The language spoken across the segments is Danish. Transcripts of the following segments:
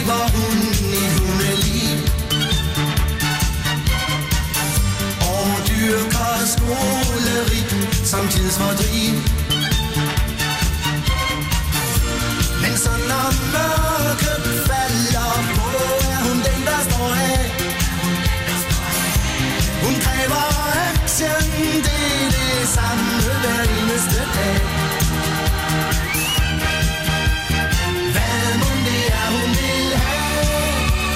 lever hun i hundeliv og dyrker skoleri som tidsfordriv. Men så når mørket falder på, er hun den, der står af. Hun kræver action, det er det samme hver eneste dag. Hvad må det er, hun vil have?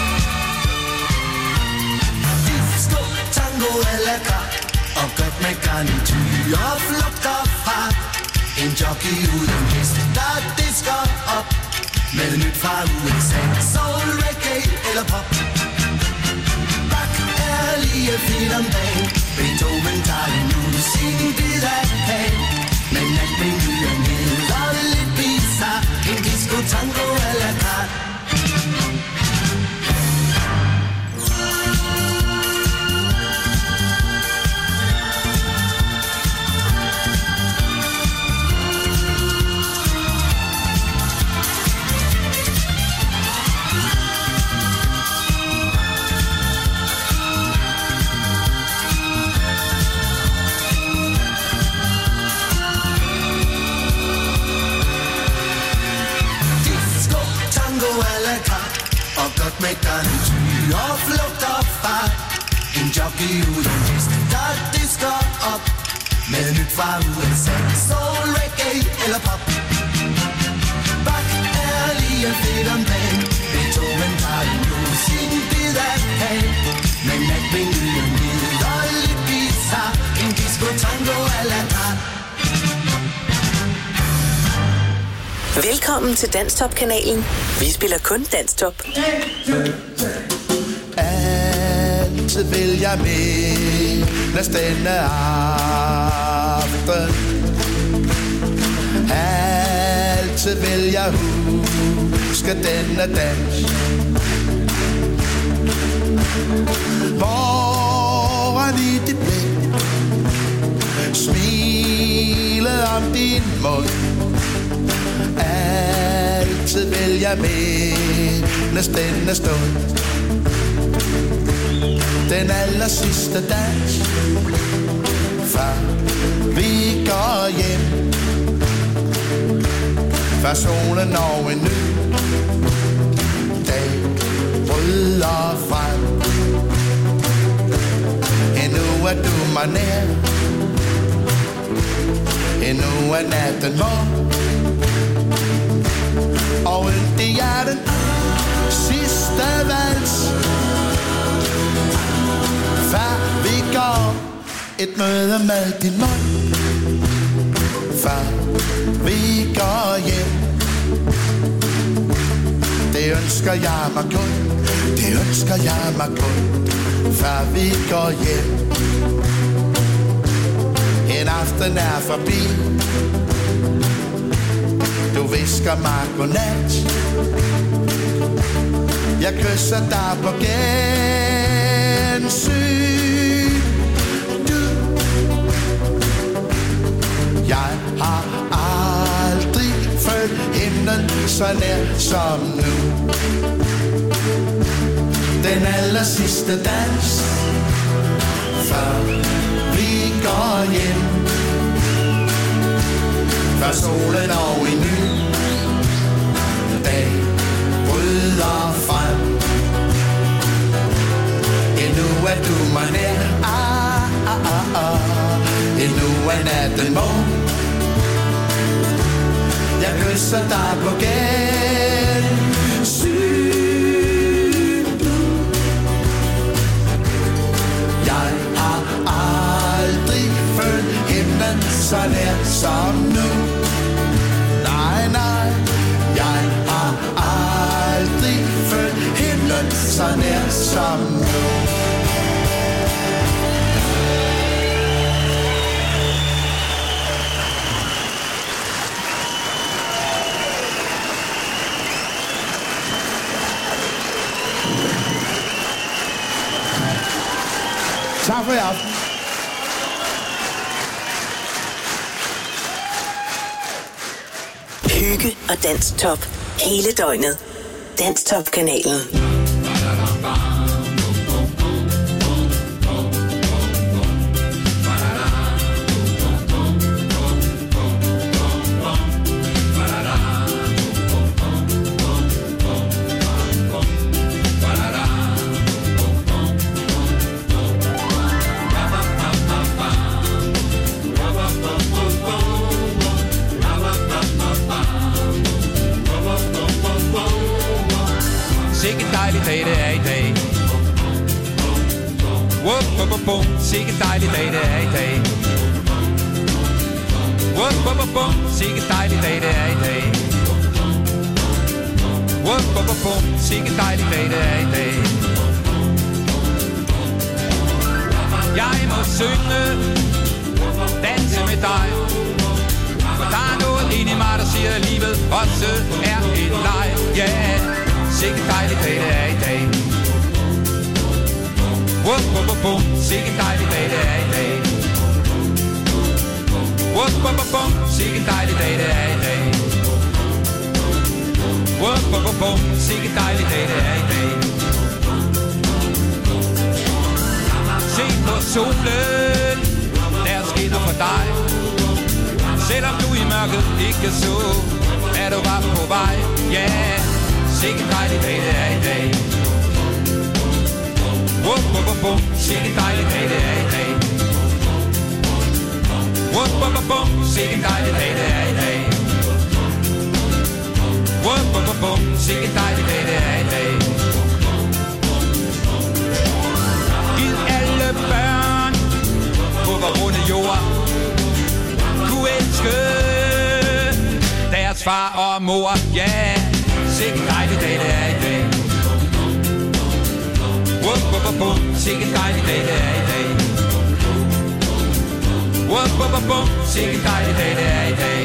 Disco, tango eller kart, og godt med garnityr og flugter fra en jockey uden hest, der disker op med nyt fra USA. Soul, reggae eller pop. Bach er lige fint om dagen. Beethoven tager nu sin bid af kagen. Men alt menuen hedder lidt bizarre. En disco, tango eller kart. Og godt med garnityr og flugt og fart. En jockey uden hest, der disker op med nyt fra USA. Soul, reggae eller pop. Bach er lige fedt om dagen. Beethoven tager nu sin bid af kagen. Men natmenuen hedder lidt bizarre. En disco, tango eller kart. Velkommen til Danstop-kanalen. Vi spiller kun Danstop. Altid vil jeg med denne aften. Altid vil jeg huske denne dans. Foran i dit blik, smilet om din mund. Altid vil jeg mindes denne stund. Den aller sidste dans, før vi går hjem. Før solen når en ny dag bryder frem. Endnu er du mig nær. Endnu er natten mørk. Og det er den sidste vals. Før vi går et møde med din mund. Før vi går hjem. Det ønsker jeg mig kun. Det ønsker jeg mig kun. Før vi går hjem. En aften er forbi. Du visker mig godnat. Jeg kysser dig på gensyn. Jeg har aldrig følt himlen så nær som nu. Den aller sidste dans, før vi går hjem. Før solen og en ny dag bryder frem. Endnu er du mig nær. Endnu er natten morgen. Jeg kysser dig på gensyn. Jeg har aldrig følt himlen så nær som nu. Nej, nej, jeg har aldrig følt himlen så nær som nu. Tak for i aften. Hygge og Danstop hele døgnet. Danstop-kanalen. Sikke dejlig dag det er i dag. Wup, wup, wup, wup. Sikke dejlig dag det er i dag. Wup, wup, wup, wup. Sikke dejlig dag det er i dag. Wup, wup, wup, wup. Sikke dejlig dag det er i dag. Jeg må synge, danse med dig. For der er noget inde i mig, der siger, at livet også er en leg. Yeah. Sikke dejlig dag det er i dag. Wup, wup, wup, wup. Sikke dejlig dag det er i dag. Wup, wup, wup, wup. Sikke dejlig dag det er i dag. Wup, wup, wup, wup. Sikke dejlig dag det er i dag. Se på solen, der skinner for dig. Selvom du i mørket ikke så, er du bare på vej. Yeah. Sikke dejlig dag det er i dag. Wup, wup, wup, wup. Sikke dejlig dag det er i dag. Wup, wup, wup, wup. Sikke dejlig dag det er i dag. Wup, wup, wup, wup. Sikke dejlig dag det er i dag. Giv alle børn på vor runde jord kunne elske deres far og mor. Yeah. Sikke dejlig dag det er i dag. Wup, wup, wup, wup. Sikke dejlig dag det er i dag. Wup, wup, wup, wup. Sikke dejlig dag det er i dag.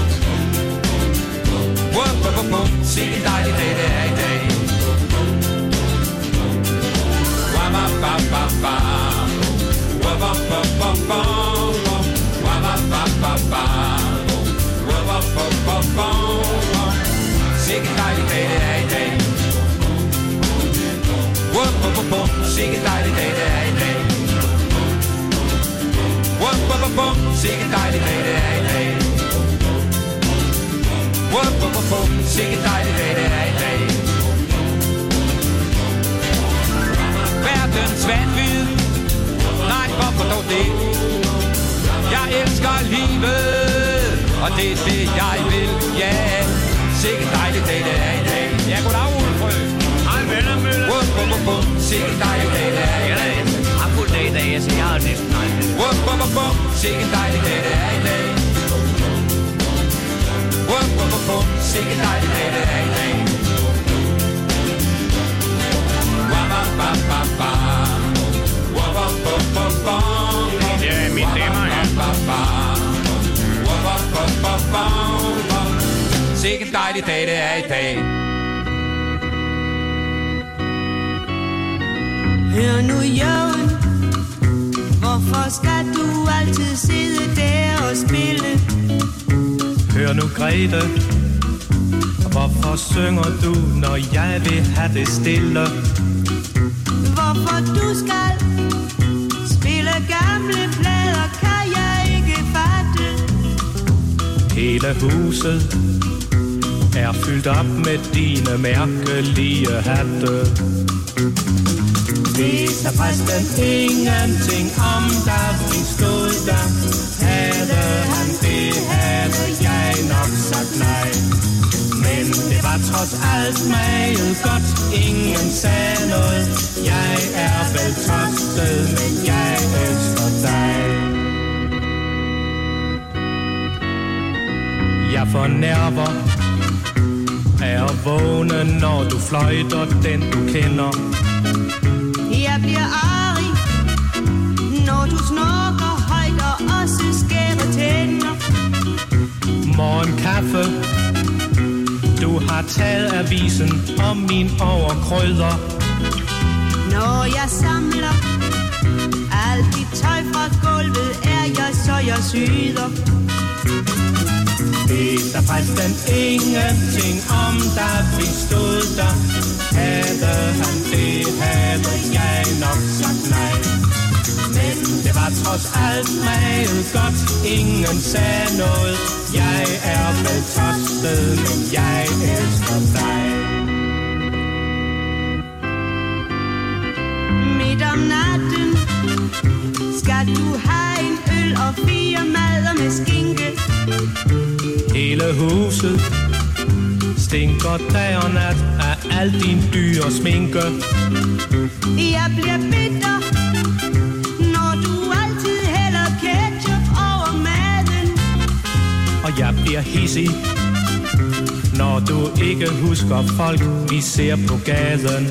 Wup, wup, wup, wup. Sikke dejlig dag det er i dag. Wama ba ba ba. Wama ba ba ba. Wama ba ba ba. Wama ba ba ba. Sikke dejlig dag det er i dag. Wup, wup, wup, wup. Sikke dejlig dag det er i dag. Wup, wup, wup, wup. Sikke dejlig dag det er i dag. Wup, wup, wup, wup. Sikke dejlig dag det er i dag. Verdens vanvid. Nej, hvorfor dog det? Jeg elsker livet, og det er det jeg vil. Yeah. Sikke dejlig dag det er i dag. Ja, goddag, Ulfrø. Hej, venner, Møller. Wup, wup, wup, wup. Sikke dejlig dag det er i dag. Jeg har fuld dag i dag, så jeg har næsten aldrig. Wup, wup, wup, wup. Sikke dejlig dag det er i dag. Wup, wup, wup, wup. Sikke dejlig dag det er i dag. Wama ba ba ba. Wup, wup, wup, wup, wup. Det er mit damer, ja. Wup, wup, wup, wup, wup. Sikke dejlig dag det er i dag. Hør nu, Jørgen, hvorfor skal du altid sidde der og spille? Hør nu, Grete, hvorfor synger du, når jeg vil have det stille? Hvorfor du skal spille gamle plader, kan jeg ikke fatte. Hele huset er fyldt op med dine mærkelige hatte. Vidste præsten ingenting om, da vi stod der. Havde han det, havde jeg nok sagt nej. Men det var trods alt meget godt, ingen sagde noget. Jeg er vel tørstet, men jeg elsker dig. Jeg får nerver af at vågne, når du fløjter den du kender. Jeg bliver arig, når du snorker højt og også skærer tænder. Morgenkaffe, du har taget avisen om min overkrydder. Når jeg samler alt dit tøj fra gulvet, er jeg så jeg syder. Peter forresten ingenting om, da vi stod der. Havde han det, havde jeg nok sagt nej. Men det var trods alt meget godt, ingen sagde noget. Jeg er vel tostet, men jeg elsker dig. Midt om natten skal du have en øl og 4 madder med skinke. Hele huset stinker dag og nat af al din dyre sminke. Jeg bliver bitter, når du altid hælder ketchup over maden. Og jeg bliver hissig, når du ikke husker folk, vi ser på gaden.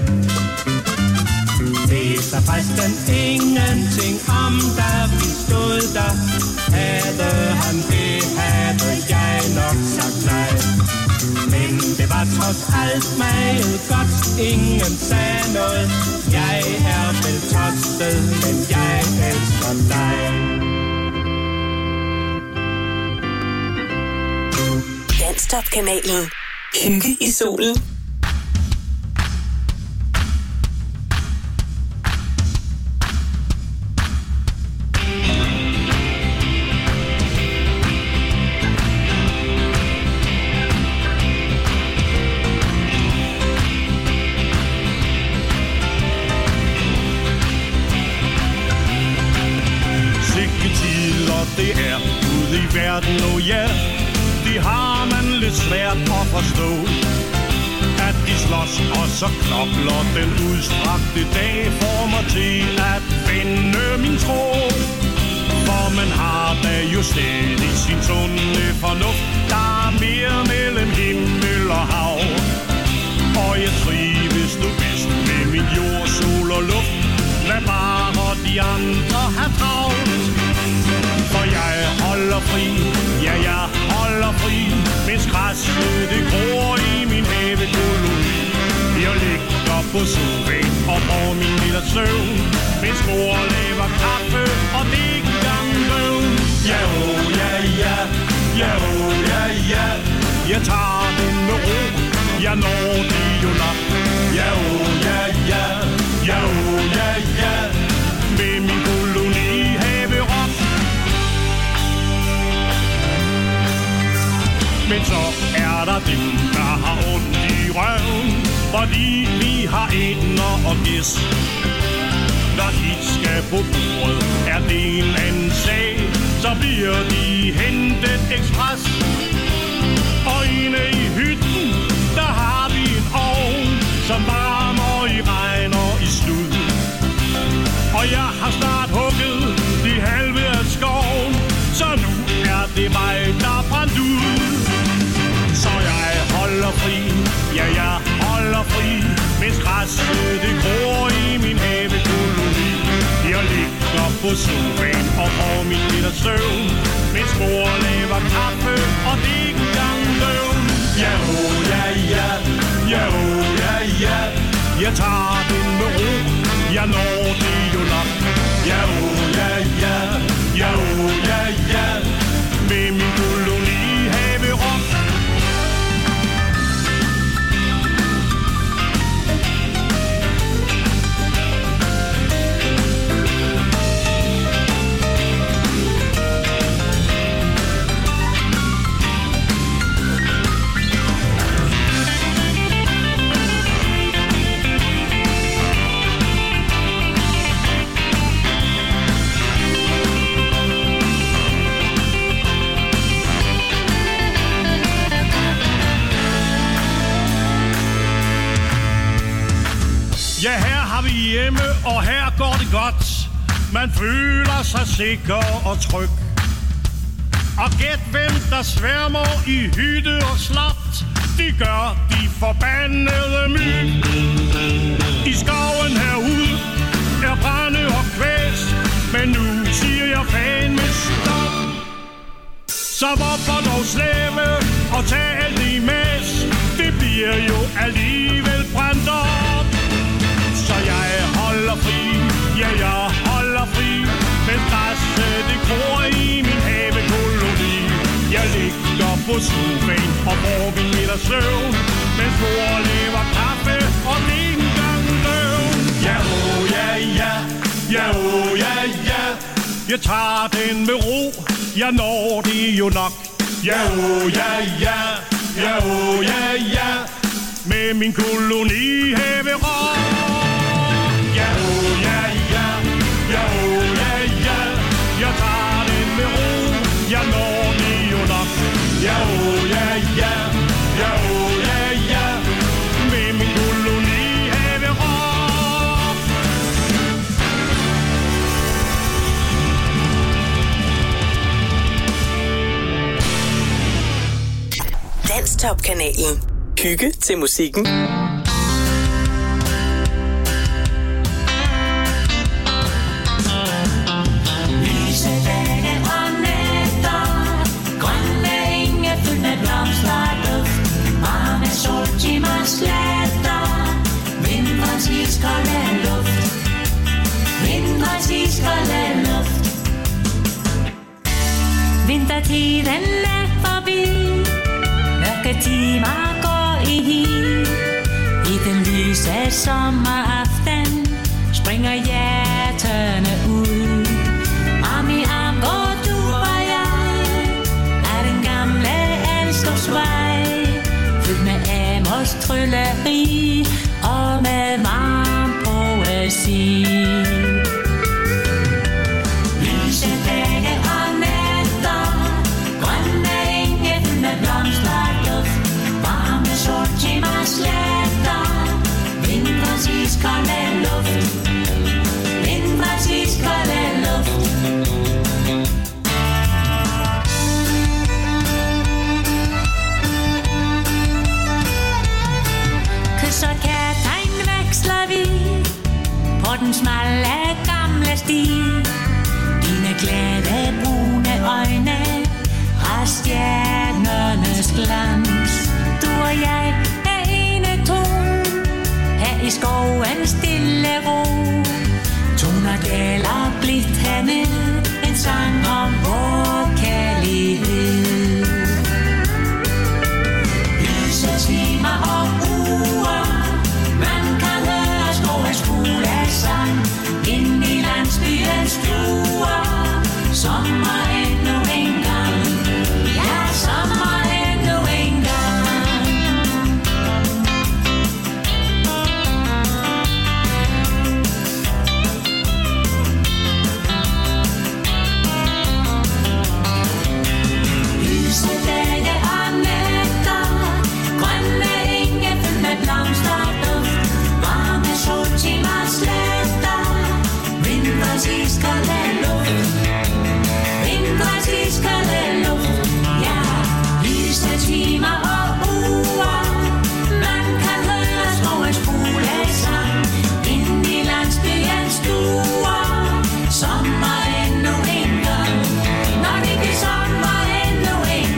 Det er forresten ingenting om, da vi stod der. Havde han det, havde jeg nok sagt nej. Men det var trods alt meget godt, ingen sagde noget. Jeg er vel tostet, men jeg elsker dig. Danstop-kanalen. Hygge i solen. Det er ude i verden, og ja, det har man lidt svært at forstå. At de slås, og så knokler den udstrakte dag, får mig til at finde min tro. For man har da jo stadig sin sunde fornuft, der er mere mellem himmel og hav. Og jeg trives nu bedst med min jord, sol og luft. Lad bare de andre have travlt. For jeg holder fri, ja jeg holder fri, mens græsset det gror i min havekoloni. Jeg ligger på sofaen og får min lille søvn, mens mor laver kaffe og det er ikke engang løvn. Ja oh ja ja, ja oh ja ja, jeg tager den med ro, jeg når det jo nok. Ja oh ja ja, ja oh ja ja, med min koloni haverok. Men så er der dem, der har ondt i røven, fordi vi har ender og gæst. Når de skal på bordet, er det en anden sag, så bliver de hentet ekspres. Og inde i hytten, der har vi en ovn, som varmer i regn og i slud. Og jeg har snart hugget de halve af skoven, så nu er det mig, der brændt ud. Så jeg holder fri, ja jeg holder fri, mens græsset det gror i min havekoloni. Jeg ligger på sofaen og får min lille søvn, mens mor laver kaffe og det er ikke engang løvn. Ja oh ja ja, ja oh ja ja, jeg tager den med ro, jeg når det jo nok. Ja oh ja ja, ja oh ja ja, med min koloni haverok. Ja, her har vi hjemme, og her går det godt. Man føler sig sikker og tryg. Og gæt hvem der sværmer i hytte og slot. Det gør de forbandede myg. I skoven herude er brænde og kvæs, men nu siger jeg fandme stop. Så hvorfor dog slæbe og tage alt i mas? Det bliver jo alligevel brændt op. Så jeg holder fri, ja jeg holder fri, men græsset det gror i min havekoloni. Jeg ligger på på sofaen og brugte en middagssøvn. Mens mor laver kaffe og det er en gang løvn. Ja, oh, ja, ja, ja, oh, ja, ja. Jeg tager den med ro, jeg når det jo nok. Ja, oh, ja, ja, ja, oh, ja, ja. Med min kolonihaverock. Ja, oh, ja, ja, ja, oh, ja, ja. Jeg tager den med ro, jeg når det jo nok. Ja, oh, ja, ja, ja, oh, ja, ja. Med min kolonihaverock. Danstop-kanalen. Hygge til musikken. Lyse dage og nætter, grønne enge fyldt med blomster og duft, varme soltimer sletter, vinterens iskolde luft, vinterens iskolde luft. Vintertiden er forbi, mørke timer går i hi. I den lyse sommeraften springer hjerterne ud. Arm i arm går du og jeg af den gamle elskovsvej, fyldt med Amos trylleri og med varm poesi. Lyse dage og nætter, grønne enge fyldt med blomster og duft, varme soltimer sletter, vinterens iskolde luft, vinterens iskolde luft. Kys og kærtegn veksler vi på den smalle gamle sti. Dine glade brune øjne har stjernernes glans. Du og jeg er ene ton her i skovens stille ro. Toner gælder blidt herned, en sang om vor kærlighed. Lyse timer og uger, man kan høre skovens fuglesang ind i landsbyens stuer. Sommer endnu en gang, ja, sommer endnu en gang. Lyse dage og nætter, grønne enge fyldt med blomster og duft, varme soltimer sletter, vinterens iskolde luft, vinterens iskolde luft. Ja, lyse timer og uger, man kan høre skovens fuglesang ind i landsbyens stuer. Sommer endnu en gang, når det bliver sommer endnu en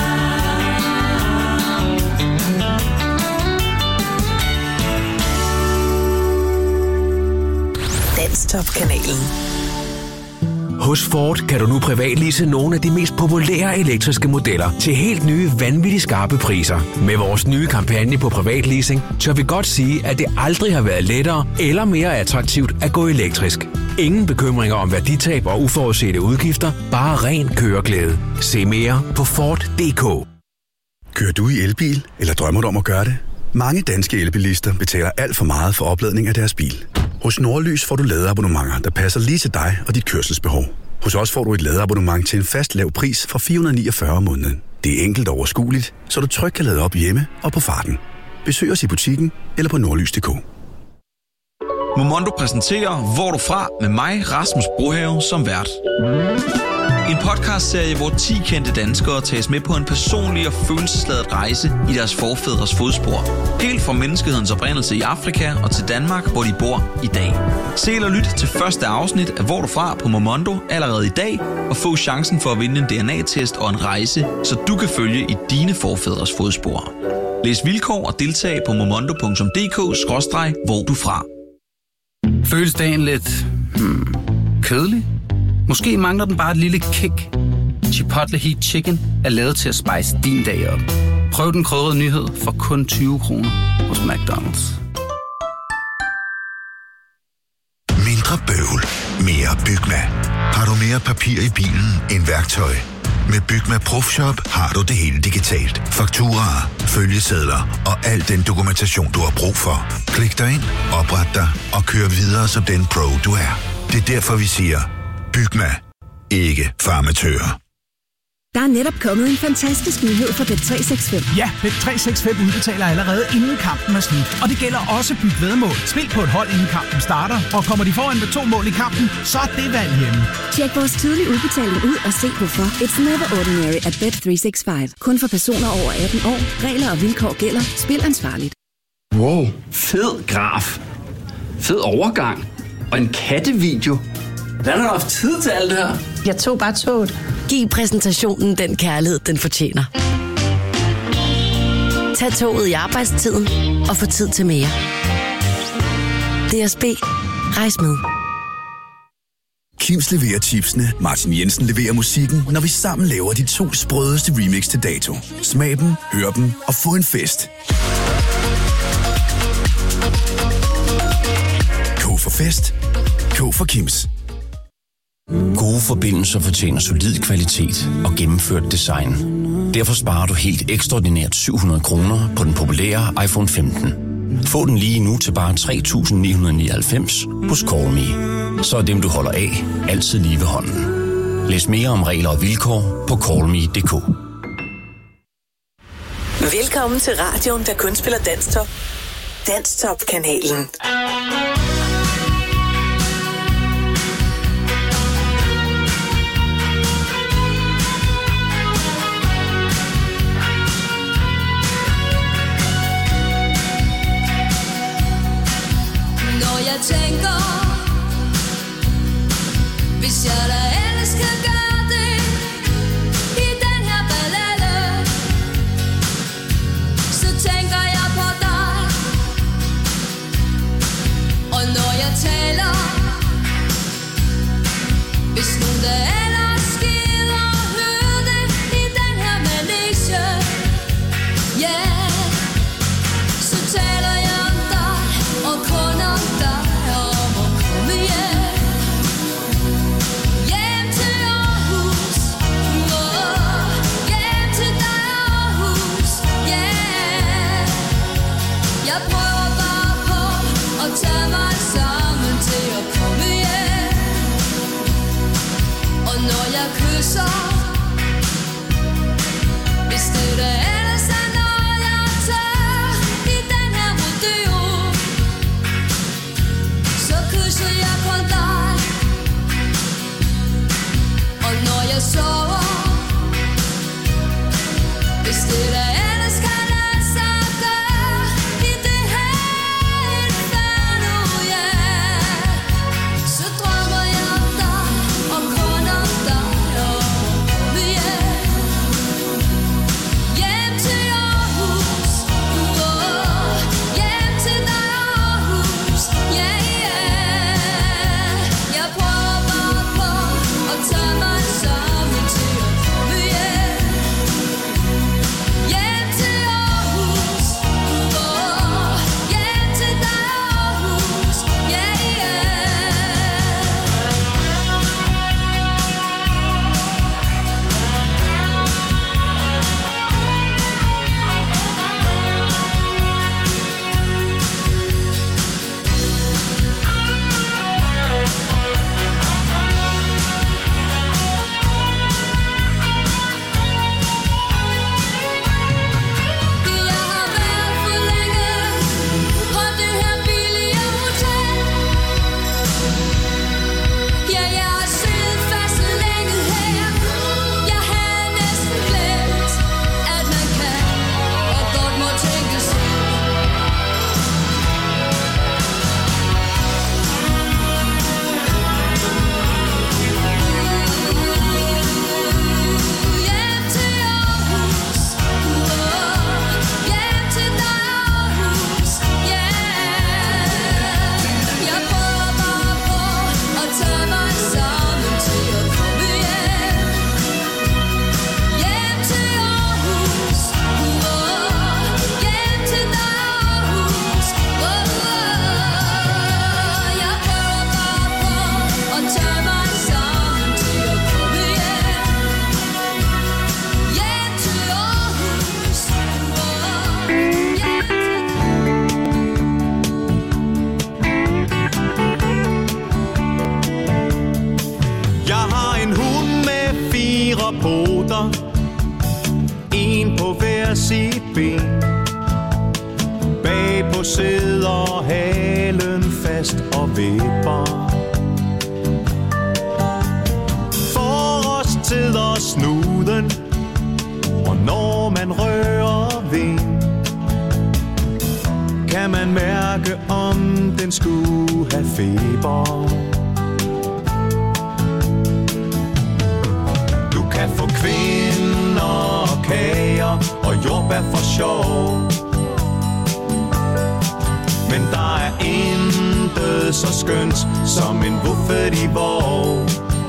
gang. Danstop-kanalen. Hos Ford kan du nu privatlease nogle af de mest populære elektriske modeller til helt nye, vanvittigt skarpe priser. Med vores nye kampagne på privatleasing, tør vi godt sige, at det aldrig har været lettere eller mere attraktivt at gå elektrisk. Ingen bekymringer om værditab og uforudsete udgifter, bare ren køreglæde. Se mere på Ford.dk. Kører du i elbil, eller drømmer du om at gøre det? Mange danske elbilister betaler alt for meget for opladning af deres bil. Hos Nordlys får du ladeabonnementer, der passer lige til dig og dit kørselsbehov. Hos os får du et ladeabonnement til en fast lav pris fra 449 om måneden. Det er enkelt og overskueligt, så du trygt kan lade op hjemme og på farten. Besøg os i butikken eller på nordlys.dk. Momondo præsenterer Hvor du fra med mig, Rasmus Brohave, som vært. En podcastserie, hvor 10 kendte danskere tages med på en personlig og følelsesladet rejse i deres forfædres fodspor. Helt fra menneskehedens oprindelse i Afrika og til Danmark, hvor de bor i dag. Se eller lyt til første afsnit af Hvor du fra på Momondo allerede i dag, og få chancen for at vinde en DNA-test og en rejse, så du kan følge i dine forfædres fodspor. Læs vilkår og deltag på momondo.dk/hvor du fra. Føles dagen lidt kedelig? Måske mangler den bare et lille kick. Chipotle Heat Chicken er lavet til at spice din dag op. Prøv den krydrede nyhed for kun 20 kroner hos McDonald's. Mindre bøvl, mere Bygma. Har du mere papir i bilen end værktøj? Med Bygma ProFshop har du det hele digitalt. Fakturaer, følgesedler og al den dokumentation, du har brug for. Klik dig ind, opret dig og kør videre som den pro, du er. Det er derfor, vi siger, Bygma. Ikke farmatører. Der er netop kommet en fantastisk nyhed for Bet365. Ja, Bet365 udbetaler allerede inden kampen er slut. Og det gælder også Byg Væddemål. Spil på et hold inden kampen starter, og kommer de foran med 2 mål i kampen, så er det valg hjemme. Tjek vores tidlige udbetaling ud og se hvorfor. It's never ordinary at Bet365. Kun for personer over 18 år. Regler og vilkår gælder. Spil ansvarligt. Wow, fed graf. Fed overgang. Og en kattevideo. Hvordan har du haft tid til alt det her? Jeg tog bare toget. Giv præsentationen den kærlighed, den fortjener. Tag toget i arbejdstiden og få tid til mere. DSB. Rejs med. Kims leverer chipsene, Martin Jensen leverer musikken, når vi sammen laver de 2 sprødeste remix til dato. Smag dem, hør dem og få en fest. K for fest. K for Kims. Gode forbindelser fortjener solid kvalitet og gennemført design. Derfor sparer du helt ekstraordinært 700 kroner på den populære iPhone 15. Få den lige nu til bare 3.999 hos CallMe. Så er dem, du holder af, altid lige ved hånden. Læs mere om regler og vilkår på callme.dk. Velkommen til radioen, der kun spiller Danstop. Danstop-kanalen. Jeg tænker, hvis jeg da ellers kan gøre det i den her ballade, så tænker jeg på dig. Og når jeg taler, hvis nogen der ellers gider høre det i den her manege, yeah, så taler jeg om dig og kun om dig. hver sit ben. Bagpå sidder halen fast og vipper. Forrest sidder snuden, og når man rører ved, kan man mærke, om den skulle have feber. Du kan få kvinder og kager og jordbær for sjov, men der er intet så skønt som en buffet i vår.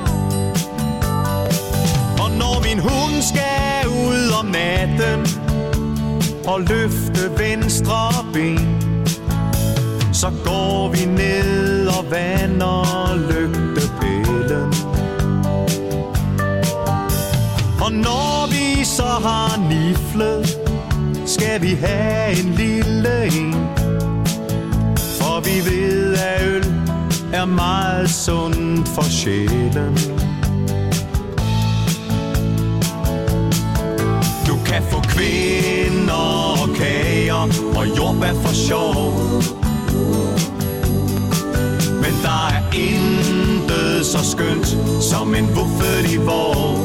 Og når min hund skal ud om natten og løfte venstre ben, så går vi ned og vander lygtepælen. Og når vi så har niflet, skal vi have en lille en, for vi ved, at øl er meget sundt for sjælen. Du kan få kvinder og kager og jordbær for sjov, men der er intet så skønt som en buffet i vår.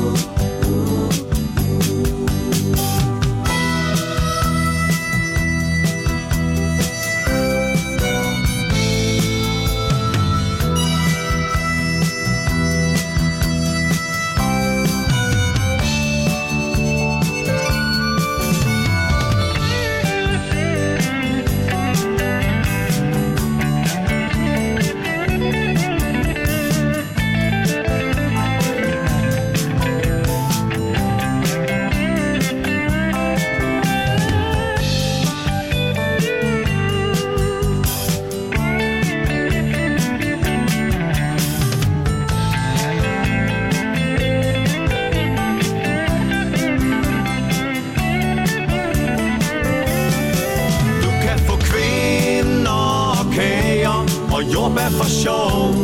Jordbær for sjov,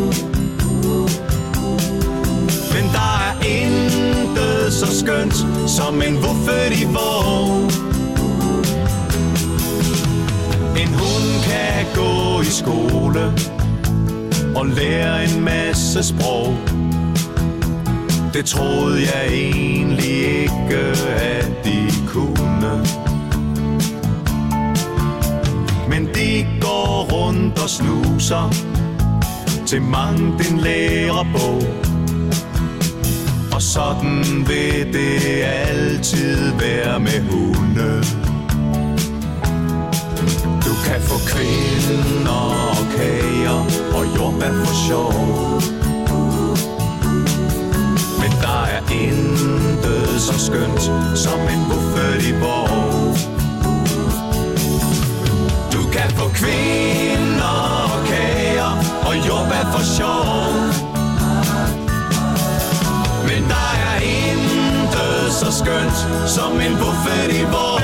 men der er intet så skønt som en buffet i vår. En hund kan gå i skole og lære en masse sprog. Det troede jeg egentlig ikke, at de kunne, men de går rundt og snuser til mangt en lærebog. Og sådan vil det altid være med hunde. Du kan få kvinder og kager og jordbær for sjov, men der er intet så skønt som en buffet i vår. Du kan få kvinder og kager og jordbær for sjov, men der er intet så skønt som en buffet i vår.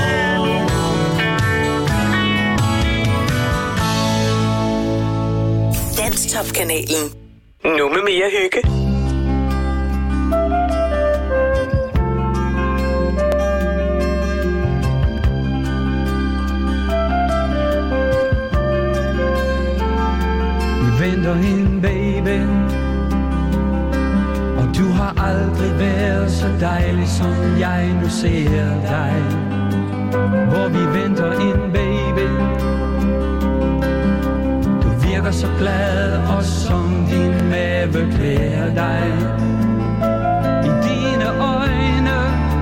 Danstop-kanalen. Nu med mere hygge. Venter en baby, og du har aldrig været så dejlig, som jeg nu ser dig. Hvor vi venter en baby, du virker så glad, og som din mave klæder dig. I dine øjne,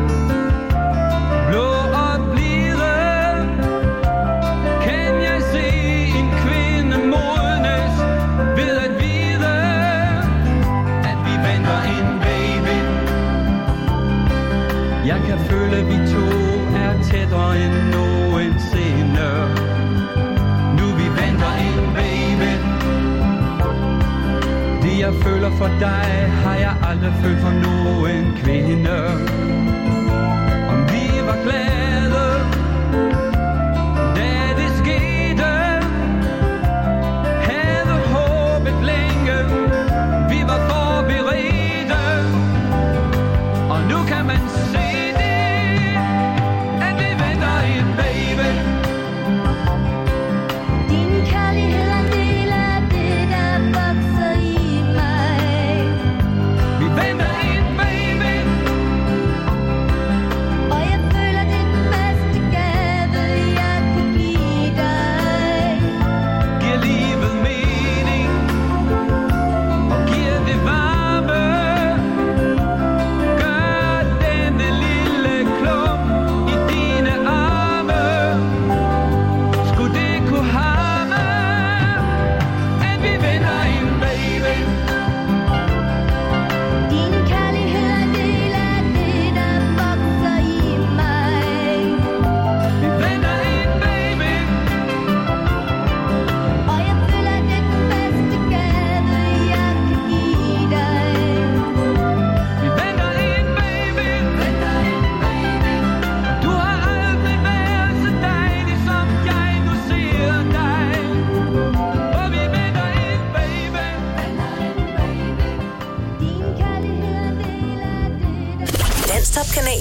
blå og blide, kan jeg se en kvinde modnes ved at vide, at vi venter en baby. Jeg kan føle, at vi to er tættere end nogensinde. Nu vi venter en baby. Det jeg føler for dig, har jeg aldrig følt for nogen kvinde. Om vi var glade, da det skete, havde håbet længe, vi var forberedte. Og nu kan man se det, at det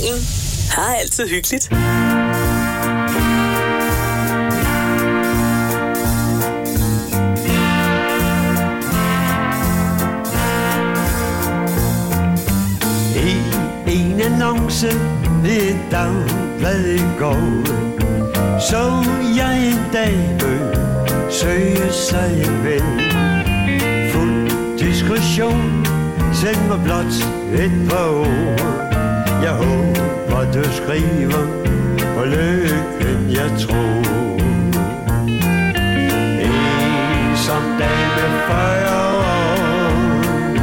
Kanalen har altid hyggeligt. En annonce ved et dagblad i går, så jeg en dame søge sig vel. Fuld diskretion, send mig blot et par ord. Jeg håber du skriver på lykken jeg tror. En som dame 40 år,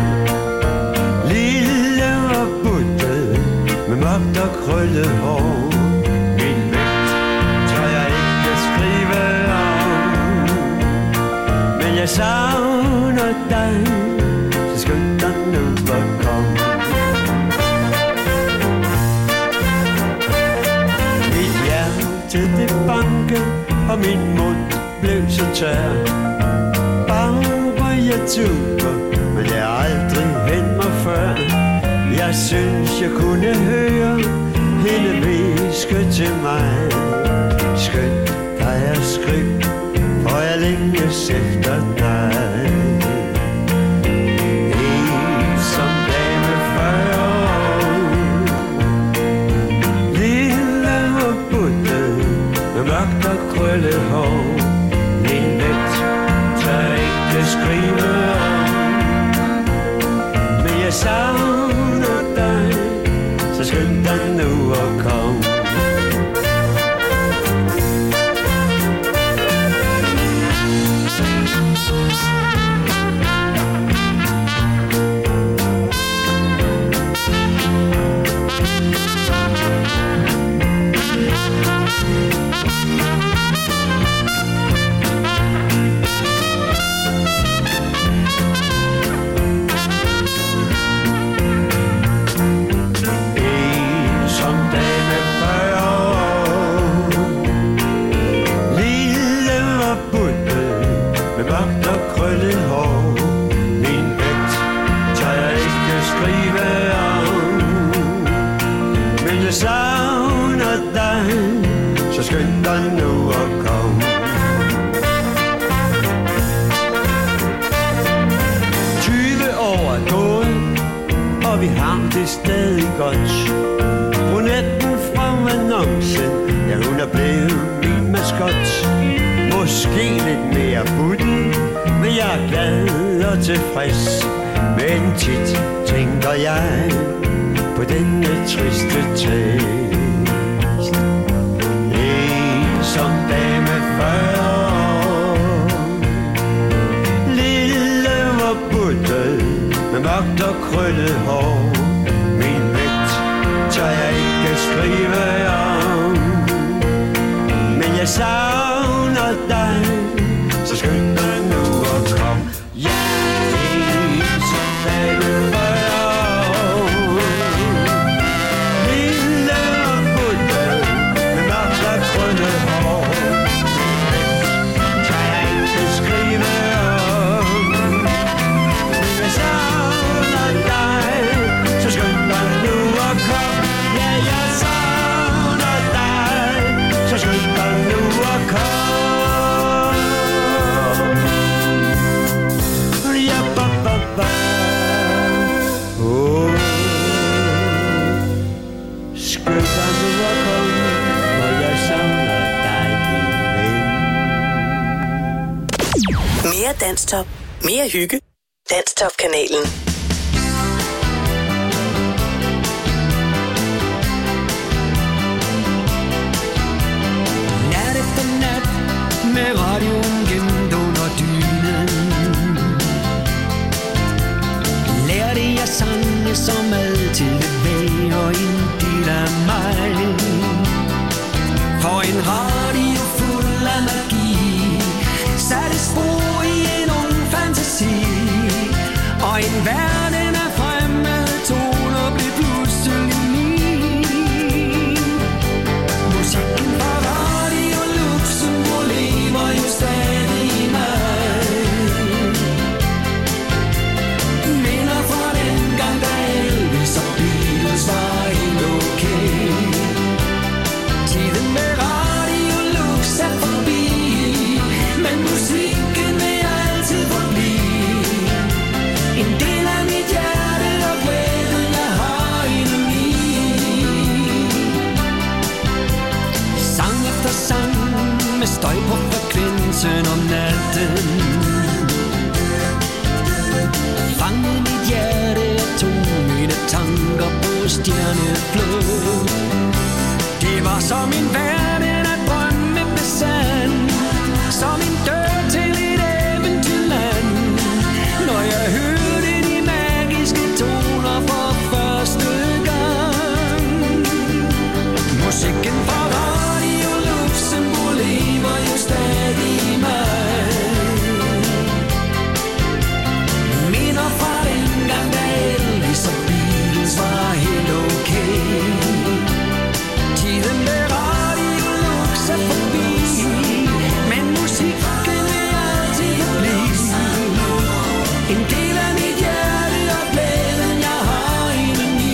lille og buttet med mørkt og krøllet hår. Min vægt tør jeg ikke skrive om, men jeg savner dig, så skynd dig nu at komme. Mit hjerte det banke, og min mund blev så tør. Bare jeg tuber, men jeg aldrig hen mig før. Jeg synes jeg kunne høre hende hviske til mig. Skynd dig at skrive, for jeg længes efter dig. En som dame 40 år, lille og buttet med mørkt og krøllet hår. Min vægt tør ikke skrive om, men jeg savner dig, så skynd dig nu at komme. Jeg savner dig, så skynd dig nu at komme. 20 år er gået, og vi har det stadig godt. Brunetten fra annoncen, ja hun er blevet min maskot. Måske lidt mere butten, men jeg er glad og tilfreds. Men tit tænker jeg på denne triste tekst. En som dame 40 år, lille og buttet med mørkt og krøllet hår. Min vægt tør jeg ikke skrive om, men jeg savner dig, så skynd dig nu at komme. Ja, en som dame 40 Mere Danstop. Mere hygge. Danstop-kanalen. Nat efter nat med radioen gemt under dynen. Lærte jeg sange, som altid vil være en del af mig. For en radio fuld af magi satte spor i en ung fantasi. Og en verden af fremmede toner blev pludselig min. Musikken fra Radio Luxembourg lever jo stadig i mig. Minder fra den gang, da Elvis og Beatles var helt okay. sang med støj på frekvensen om natten. Fangede mit hjerte og tog mine tanker på stjerneflod. Det var som en verden at drømme besand, som en dør til et eventyrland. Når jeg hørte de magiske toner for første gang. Musikken fra Radio Luxembourg lever jo stadig i mig. Minder fra dengang, da Elvis og Beatles var helt okay. Tiden med Radio Lux er forbi, men musikken vil altid forblive en del af mit hjerte og glæden, jeg har indeni.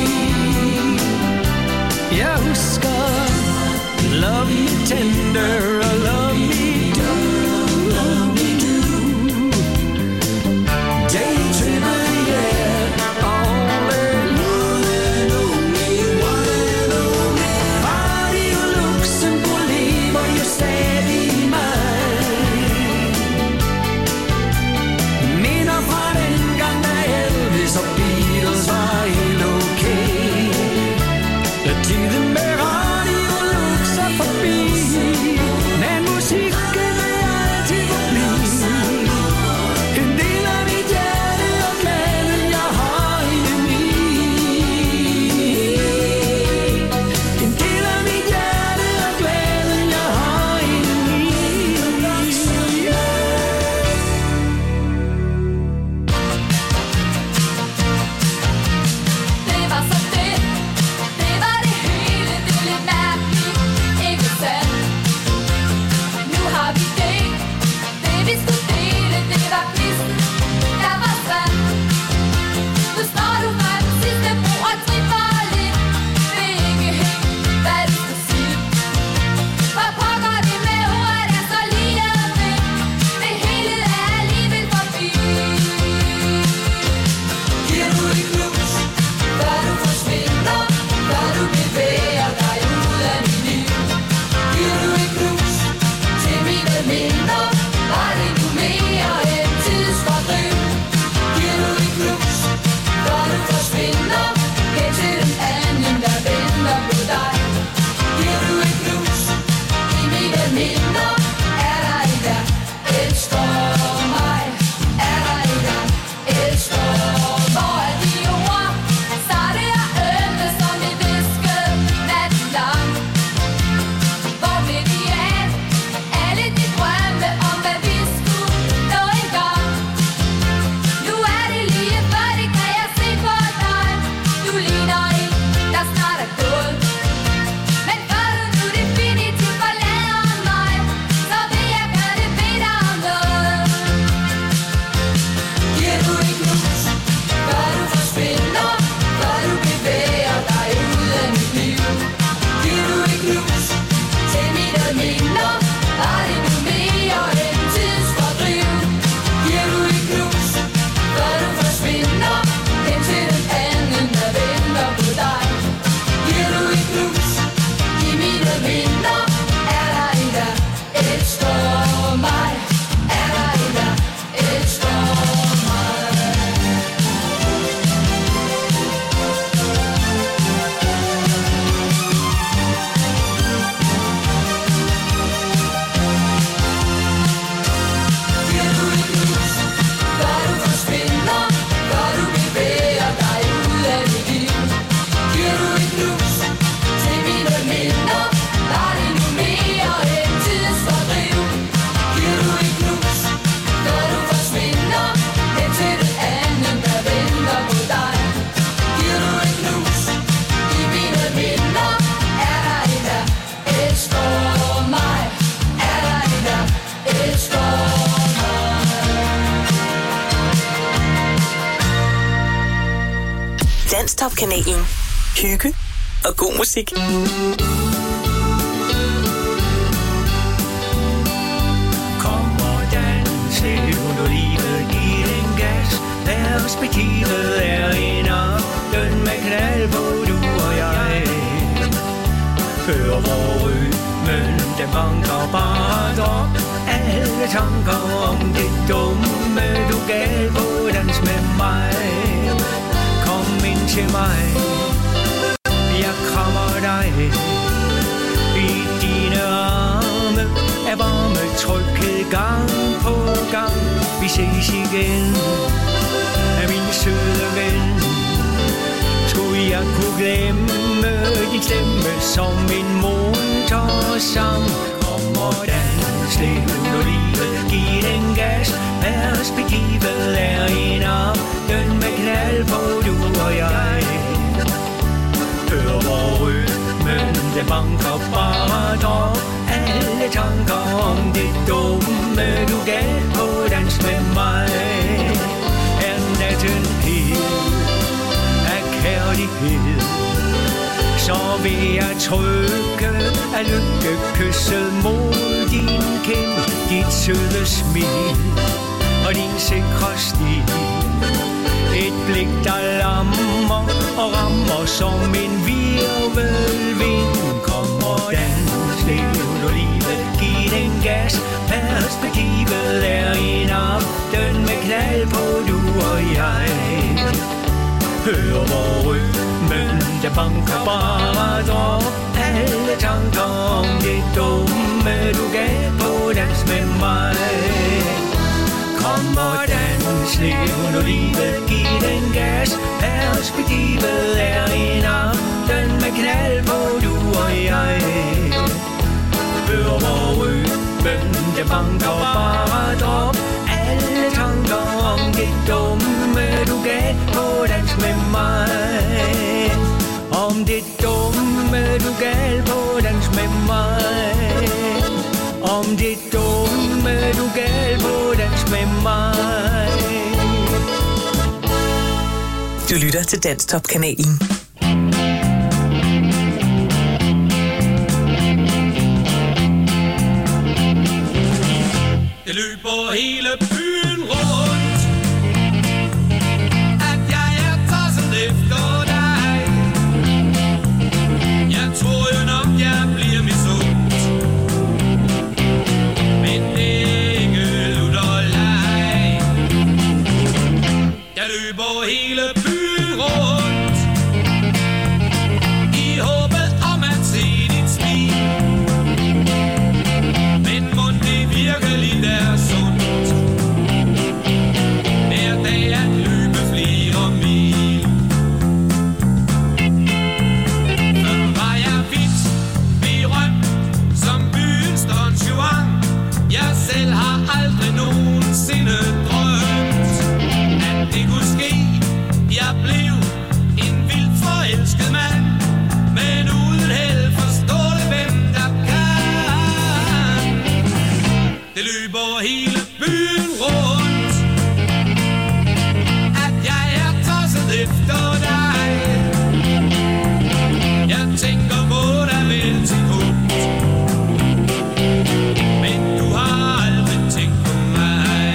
Jeg husker love me tender og love me do, love me do. Daydreamer, yeah, all alone, only one, only. Radio Luxembourg lever jo stadig i mig. Minder fra dengang, da Elvis og Beatles var helt okay. Da tiden med Radio Lux er forbi, men musikken vil altid forblive en del af mit hjerte og glæden, jeg har indeni. En del af mit hjerte og glæden, jeg har indeni. Det var så det, det var det hele, det er lidt mærkeligt, ikke sandt? Nu har vi det vi skulle dele, det var quizzen, der var sand. Nu står du fra den sidste bro og tripper lidt, ved ikke helt, hvad du skal sige. For pokker det med ordet er så lige ved, det hele er alligevel forbi. Giver du ikke lus, før du forsvinder, før du bevæger dig ud af mit liv? Giver du ikke lus til mine minder, var det nu mere end tidsfordriv? Giver du ikke lus, før du forsvinder, hen til den anden, der venter på dig? Giver du ikke lus i mine minder, er der en, der elsker mig? Er der en, der elsker mig? Hvor er de ord, sarte og ømme, som vi viskede natten lang? Hvor blev de af, alle de drømme om, hvad vi skulle nå engang? Nu er det lige før, det kan jeg se på dig. Du ligner en, der snart er gået. Men før du nu definitivt forlader mig, så vil jeg gerne bede dig om noget. Giver du ikke lus, før du forsvinder, før du bevæger dig ud af mit liv? Giver du ikke lus til mine minder, var det nu mere end tidsfordriv? Giver du ikke lus, før du forsvinder, hen til den anden, der venter på dig? Giver du ikke lus i mine minder, er der en, der elsker mig? Er der en, der elsker mig? Giver du ikke lus, før du forsvinder, før du bevæger dig ud af mit liv? Giver du ikke lus til mine minder, var det nu mere end tidsfordriv? Giver du ikke lus, før du forsvinder, hen til den anden, der venter på dig? Giver du ikke lus i mine minder, er der en, der elsker mig? Er der en, der elsker mig? Danstop-kanalen. Hygge og god musik. Kom og dans, nu livet giver en gas. Perspektivet er en aften med knald på du og jeg. Hør hvor rytmen banker bare drop alle tanker om det dumme du gav på dans med mig. Kom ind til mig, jeg krammer dig. I dine arme er varme tryghed gang på gang. Vi ses igen, min søde ven. Skulle jeg kunne glemme din stemme som en motorsang. Kom og dans, lev nu livet, giv den gas. Perspektivet er en aften med knald på du og jeg. Hør hvor rytmen, det banker bare drop alle tanker om det dumme du gav på dans med mig. Er natten hel af kærlighed, så vil jeg trykke af lykkekysset mod din kind. Dit søde smil og din sikre stil, et blik der lammer og rammer som en virvelvind. Kom og dans, lev nu livet, giv den gas. Perspektivet er en aften med knald på du og jeg. Hør hvor rytmen, der banker bare drop alle tanker om det dumme du gav på dans med mig. Kom og dans, lev nu livet, giv den gas. Perspektivet er en aften med knald på du og jeg. Hør hvor rytmen, der banker bare drop alle tanker om det dumme du gav på dans med mig. Om det dumme du gav på dans med mig. Om det dumme du gav på dans med mig. Du lytter til Danstop-kanalen. Jeg løber hele byen rundt, at jeg er tosset efter dig. Jeg tror jo nok, jeg bliver misundt, men det er ikke luderleg. Jeg løber hele byen rundt, i håbet om at se dit smil, men mon det virkelig er sundt. Hver dag at løbe flere mil. Før var jeg vidt berømt som byens Don Juan. Jeg selv har aldrig nogensinde drømt, at det kunne ske. Jeg blev en vildt forelsket mand, men uden held forstår det hvem der kan. Det løber hele byen rundt, at jeg er tosset efter dig. Jeg tænker på dig vel til punkt, men du har aldrig tænkt på mig.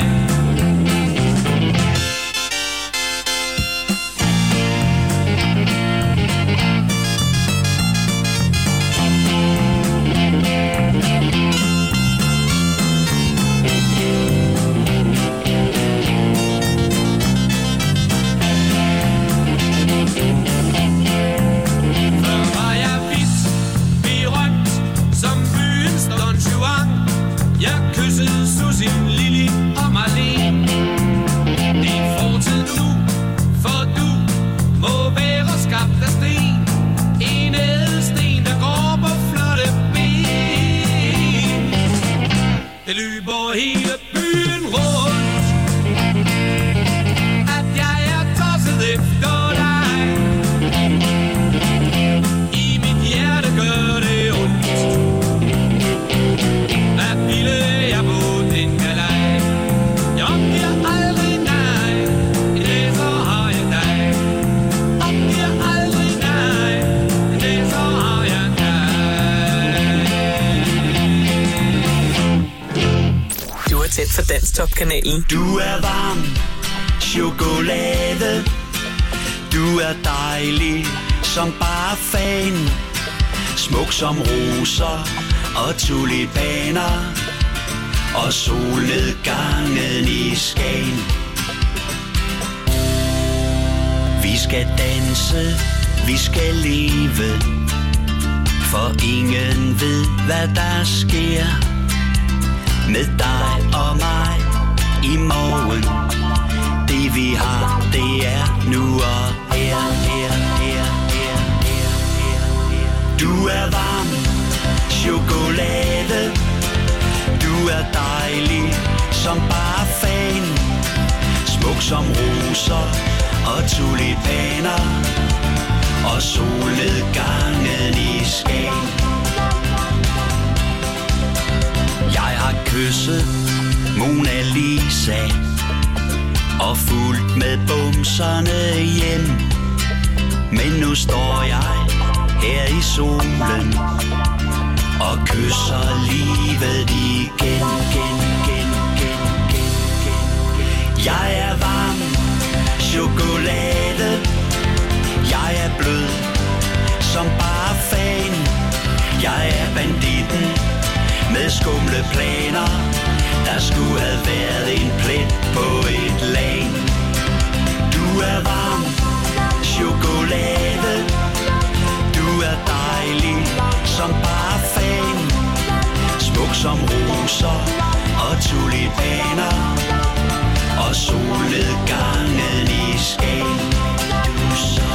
Før var jeg vidt berømt som byens Don Juan. Jeg kyssede Susie, Lili og Marlene. Det er fortid nu, for du må være skabt af sten. En ædelsten, der går på flotte ben. Det løber hele byen rundt, at jeg er tosset efter dig. I mit hjerte gør det ondt. Hvad ville jeg på den galej? Jeg opgiver aldrig nej, i det så har jeg dig. Opgiver aldrig nej, i det så har jeg dig. Du er tæt for Danstop-kanalen. Du er varm chokolade. Du er dejlig som bare fan. Smuk som roser og tulipaner og solnedgangen i Skagen. Vi skal danse, vi skal leve, for ingen ved, hvad der sker med dig og mig i morgen. Det vi har, det er nu og her. Du er varm chokolade, du er dejlig som bare fan, smuk som roser og tulipaner og solnedgangen i Skagen. Jeg har kysset Mona Lisa og fulgt med bumserne hjem, men nu står jeg her i solen og kysser livet igen. Jeg er varm chokolade, jeg er blød som bare fan, jeg er banditten med skumle planer, der skulle have været en plet på et lag. Du er varm chokolade, du er dejlig som bare fan, smuk som roser og tulipaner og solnedgangen i Skagen. Du så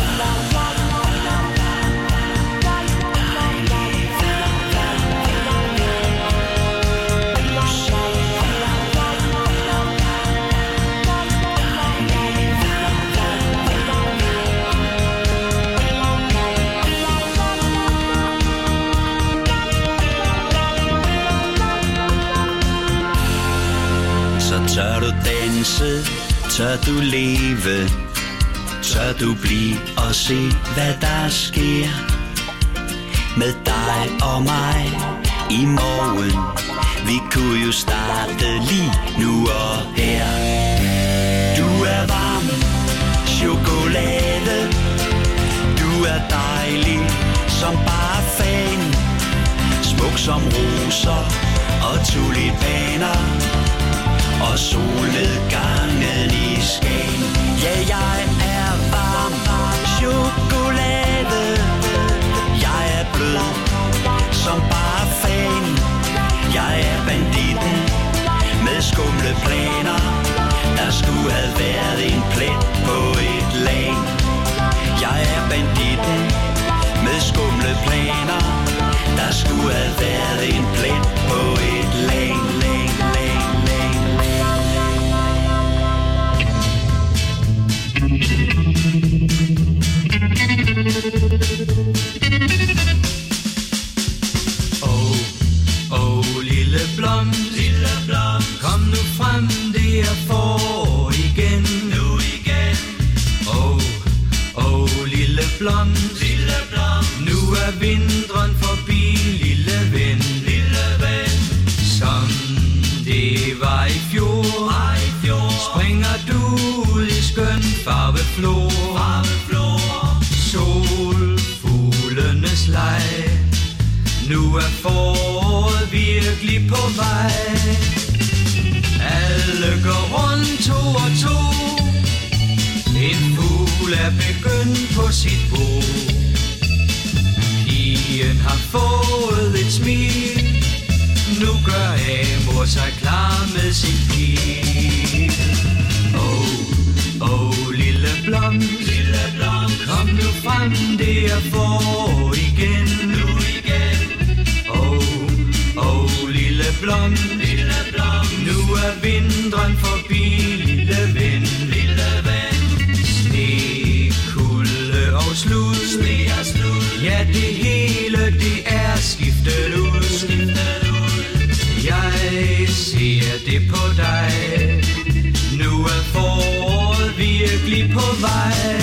tør du danse, tør du leve, tør du blive og se, hvad der sker med dig og mig i morgen. Vi kunne jo starte lige nu og her. Du er varm chokolade, du er dejlig som bare fan, smuk som roser og tulipaner og solnedgangen i Skagen. Ja, jeg er varm chokolade, jeg er blød som bare fan, jeg er banditten med skumle planer, der skulle have været en plet på et lag. Jeg er banditten med skumle planer, der skulle have været en plet på et lag. Lille blom, kom nu frem, det er forår igen. Nu igen. Lille blom, nu er vinteren forbi, lille ven. Som det var i fjor, springer du ud i skøn farveflor. Solfuglenes leg, nu er foråret virkelig på vej. Alle går rundt to og to, en fugl er begyndt på sit bo. Pigen har fået et smil, nu gør Amor sig klar med sin pil. Lille blom, kom nu frem, det er forår igen. Lille blom, nu er vinteren forbi, lille ven. Sne, kulde og slud, ja, det hele, det er skiftet ud. Jeg ser det på dig, nu er foråret virkelig på vej.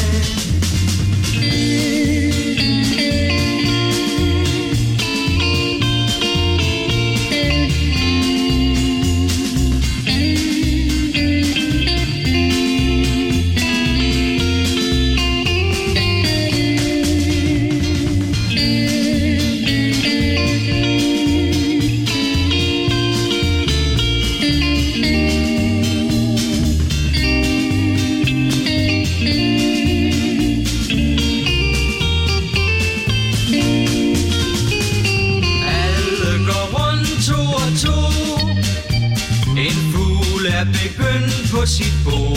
2. En fugl er begyndt på sit bo.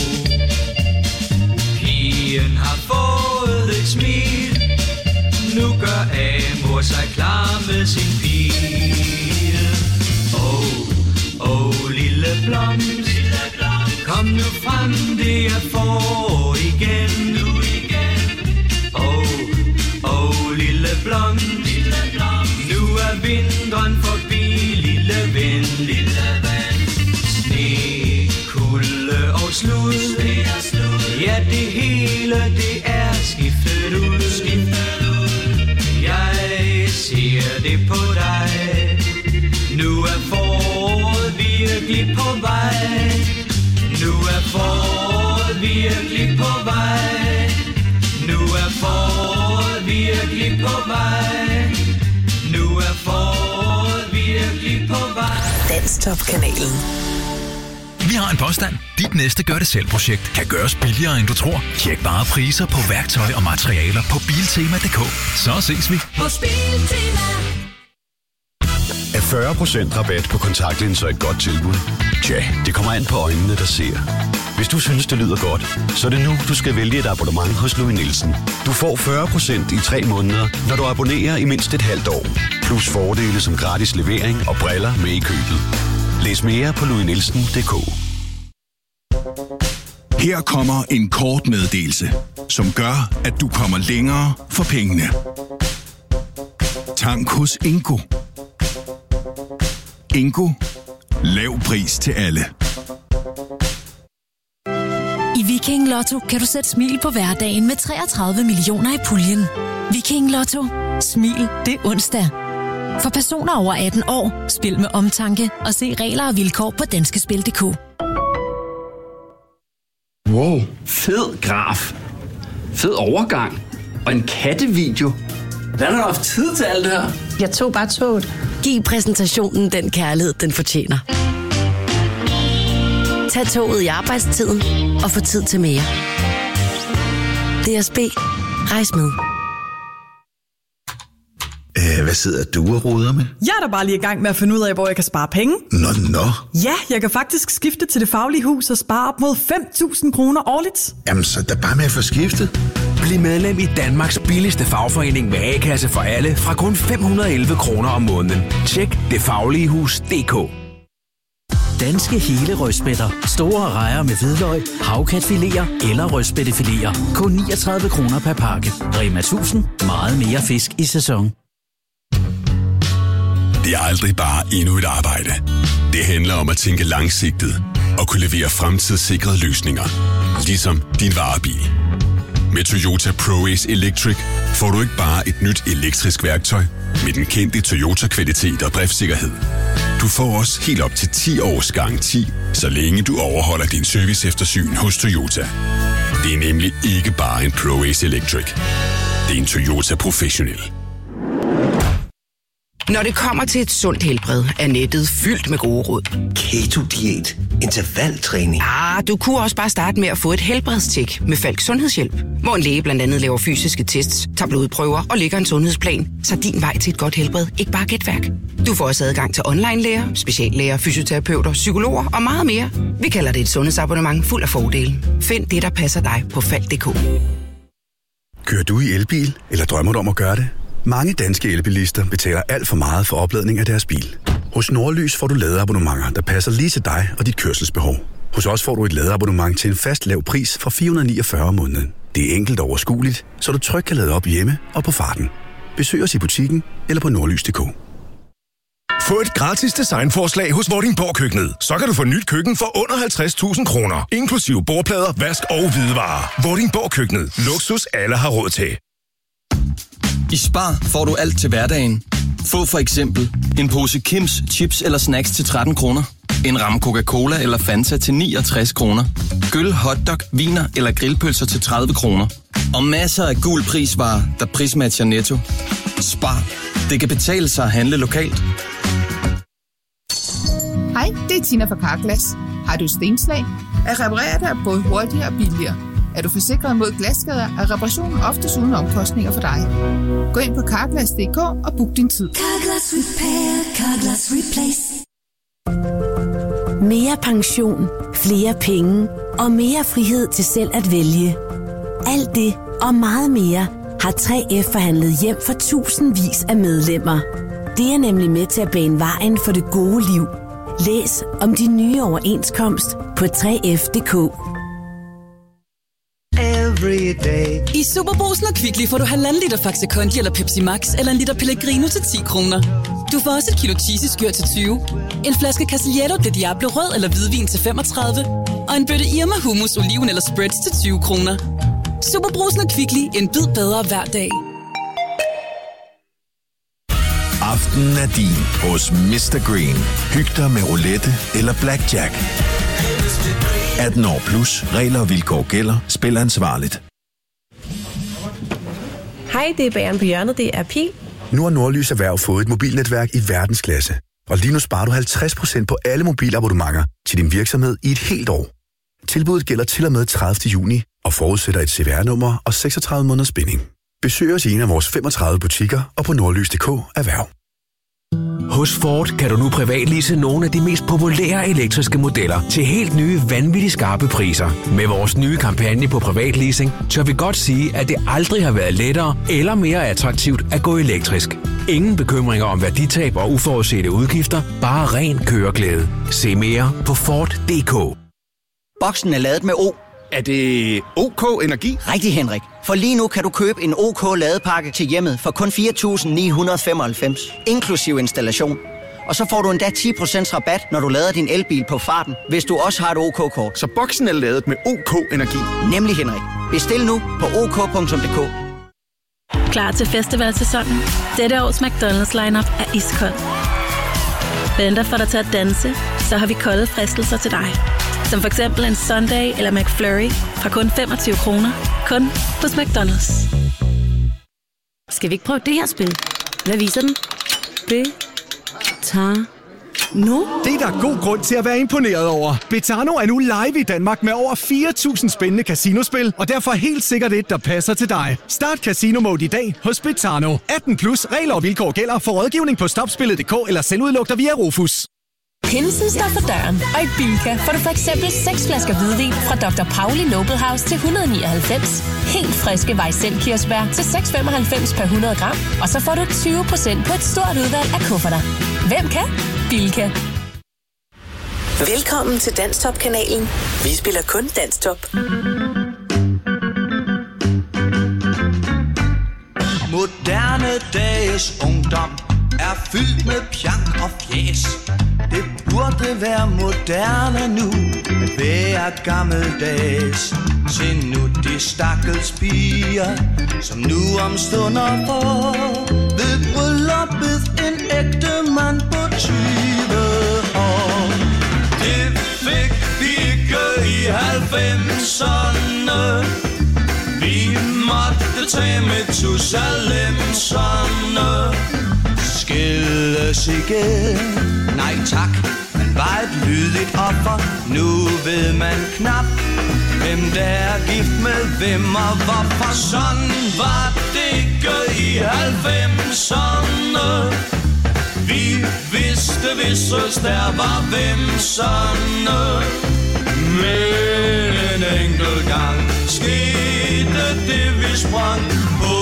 Pigen har fået et smil. Nu gør Amor sig klar med sin pil. Lille blomst, kom nu frem, det er forår igen. Lille blomst, nu er vinteren forbi, lille ven. Sne, kulde og slud, ja det hele det er skiftet ud. Jeg ser det på dig, nu er foråret virkelig på vej. Nu er foråret virkelig på vej. Nu er foråret virkelig på vej. Nu er foråret virkelig på vej. Danstop-kanalen. Vi har en påstand. Dit næste gør-det-selv-projekt kan gøres billigere, end du tror. Tjek bare priser på værktøj og materialer på Biltema.dk. Så ses vi. Hos Biltema. Er 40% rabat på kontaktlinser et godt tilbud? Tja, det kommer an på øjnene, der ser. Hvis du synes, det lyder godt, så er det nu, du skal vælge et abonnement hos Louis Nielsen. Du får 40% i 3 måneder, når du abonnerer i mindst et halvt år. Plus fordele som gratis levering og briller med i købet. Læs mere på louisnielsen.dk. Her kommer en kort meddelelse, som gør, at du kommer længere for pengene. Tank hos Ingo. Ingo. Lav pris til alle. I Viking Lotto kan du sætte smil på hverdagen med 33 millioner i puljen. Viking Lotto. Smil det onsdag. For personer over 18 år, spil med omtanke og se regler og vilkår på danskespil.dk. Wow, fed graf. Fed overgang. Og en kattevideo. Hvordan har du haft tid til alt det her? Jeg tog bare toget. Giv præsentationen den kærlighed, den fortjener. Tag toget i arbejdstiden og få tid til mere. DSB. Rejs med. Hvad sidder du og roder med? Jeg er da bare lige i gang med at finde ud af, hvor jeg kan spare penge. Nå. Ja, jeg kan faktisk skifte til Det Faglige Hus og spare op mod 5.000 kroner årligt. Jamen, så er bare med at få skiftet. Bliv medlem i Danmarks billigste fagforening med A-kasse for alle fra kun 511 kroner om måneden. Tjek detfagligehus.dk. Danske hele rødspætter. Store rejer med hvidløg, havkatfiléer eller rødspættefiléer. Kun 39 kroner per pakke. Rema 1000. Meget mere fisk i sæson. Det er aldrig bare endnu et arbejde. Det handler om at tænke langsigtet og kunne levere fremtidssikrede løsninger. Ligesom din varebil. Med Toyota ProAce Electric får du ikke bare et nyt elektrisk værktøj med den kendte Toyota-kvalitet og driftssikkerhed. Du får også helt op til 10 års garanti, så længe du overholder din serviceeftersyn hos Toyota. Det er nemlig ikke bare en ProAce Electric. Det er en Toyota Professional. Når det kommer til et sundt helbred, er nettet fyldt med gode råd. Keto-diæt, intervaltræning. Du kunne også bare starte med at få et helbredstjek med Falk Sundhedshjælp, hvor en læge blandt andet laver fysiske tests, tager blodprøver og lægger en sundhedsplan, så din vej til et godt helbred ikke bare er gætværk. Du får også adgang til online-læger, speciallæger, fysioterapeuter, psykologer og meget mere. Vi kalder det et sundhedsabonnement fuld af fordele. Find det, der passer dig på Falk.dk. Kører du i elbil, eller drømmer du om at gøre det? Mange danske elbilister betaler alt for meget for opladning af deres bil. Hos Nordlys får du ladeabonnementer, der passer lige til dig og dit kørselsbehov. Hos os får du et ladeabonnement til en fast lav pris fra 449 om måneden. Det er enkelt og overskueligt, så du trygt kan lade op hjemme og på farten. Besøg os i butikken eller på nordlys.dk. Få et gratis designforslag hos Vordingborg Køkkenet. Så kan du få nyt køkken for under 50.000 kroner. Inklusive bordplader, vask og hvidevarer. Vordingborg Køkkenet. Luksus alle har råd til. I Spar får du alt til hverdagen. Få for eksempel en pose Kims chips eller snacks til 13 kroner. En ramme Coca-Cola eller Fanta til 69 kroner. Gyld, hotdog, viner eller grillpølser til 30 kroner. Og masser af gul prisvarer, der prismatcher Netto. Spar. Det kan betale sig at handle lokalt. Hej, det er Tina fra Carglass. Har du stenslag? At reparere dig er både hurtigere og billigere. Er du forsikret mod glasskader, er reparationen oftest uden omkostninger for dig. Gå ind på Carglass.dk og book din tid. Carglass Repair, Carglass Replace. Mere pension, flere penge og mere frihed til selv at vælge. Alt det og meget mere har 3F forhandlet hjem for tusindvis af medlemmer. Det er nemlig med til at bane vejen for det gode liv. Læs om de nye overenskomst på 3F.dk. I Superbrugsen og Kvickly får du 1,5 liter Faxe Kondi eller Pepsi Max eller en liter Pellegrino til 10 kroner. Du får også et kilo cheesy-skyr til 20, en flaske Castillejo de Diablo rød eller hvidvin til 35 og en bøtte Irma hummus, oliven eller spreads til 20 kroner. Superbrugsen og Kvickly, en bid bedre hver dag. Aftenen er din hos Mr. Green. Hyg dig med roulette eller blackjack. 18 år plus. Regler og vilkår gælder. Spil ansvarligt. Hej, det er bageren på hjørnet. Det er Pil. Nu har Nordlys Erhverv fået et mobilnetværk i verdensklasse. Og lige nu sparer du 50% på alle mobilabonnementer til din virksomhed i et helt år. Tilbuddet gælder til og med 30. juni og forudsætter et CVR-nummer og 36 måneders binding. Besøg os i en af vores 35 butikker og på nordlys.dk Erhverv. Hos Ford kan du nu privatlease nogle af de mest populære elektriske modeller til helt nye, vanvittigt skarpe priser. Med vores nye kampagne på privatleasing, tør vi godt sige, at det aldrig har været lettere eller mere attraktivt at gå elektrisk. Ingen bekymringer om værditab og uforudsete udgifter, bare ren køreglæde. Se mere på Ford.dk. Boksen er ladet med O. Er det OK Energi? Rigtig, Henrik. For lige nu kan du købe en OK ladepakke til hjemmet for kun 4.995, inklusiv installation. Og så får du endda 10% rabat, når du lader din elbil på farten, hvis du også har et OK-kort. Så boksen er ladet med OK Energi? Nemlig, Henrik. Bestil nu på ok.dk. Klar til festivalsæsonen? Dette års McDonald's lineup er iskold. Venter for dig til at danse, så har vi kolde fristelser til dig. Som for eksempel en Sunday eller McFlurry fra kun 25 kroner. Kun hos McDonald's. Skal vi ikke prøve det her spil? Hvad viser den? Nu? Det er der god grund til at være imponeret over. Betano er nu live i Danmark med over 4.000 spændende casinospil, og derfor helt sikkert et, der passer til dig. Start Casino Mode i dag hos Betano. 18 plus, regler og vilkår gælder. For rådgivning på stopspillet.dk eller selvudluk dig via Rufus. Pinsen står for døren, og i Bilka får du for eksempel 6 flasker hvidvin fra Dr. Pauli Noble House til 199. Helt friske Weissel-kirsebær til 6,95 per 100 gram. Og så får du 20% på et stort udvalg af kufferter. Hvem kan? Bilka. Velkommen til Danstop-kanalen. Vi spiller kun Danstop. Moderne dages ungdom er fyldt med pjank og fjes. Det burde være moderne nu at være gammeldags. Se nu de stakkels piger, som nu om stunder får ved brylluppet en ægte mand på 20 år. Det fik vi ikke i 90'erne. Vi måtte tage med Tusalemserne. Skilles igen. Nej tak, man var et lydigt offer. Nu ved man knap, hvem der er gift med hvem og hvorfor. Sådan var det ikke i 90'erne. Vi vidste, hvis der var hvemserne. Men en enkelt gang skete det, vi sprang på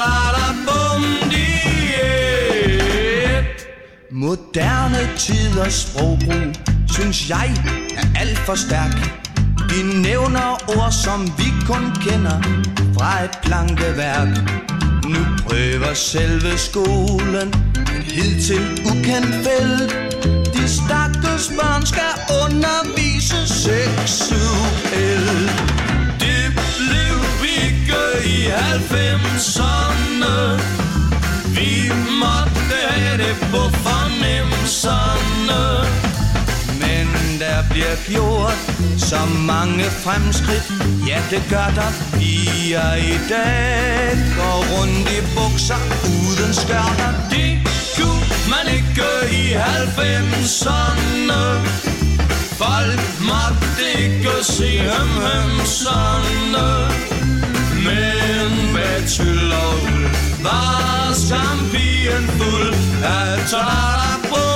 talada-bum-diet. Moderne tiders sprogbrug, synes jeg, er alt for stærk. De nævner ord, som vi kun kender fra et plankeværk. Nu prøver selve skolen en hidtil ukendt felt. De stakkels børn skal undervise seksuelt. Det blev ikke i 90'erne. Vi måtte have det på fornemmelserne. Men der bliver gjort så mange fremskridt. Ja, det gør der. Piger i dag går rundt i bukser uden skørter. Det kunne man ikke i 90'erne. Folk måtte ikke se hømserne. Men med tyld og uld var champien fuld af talada.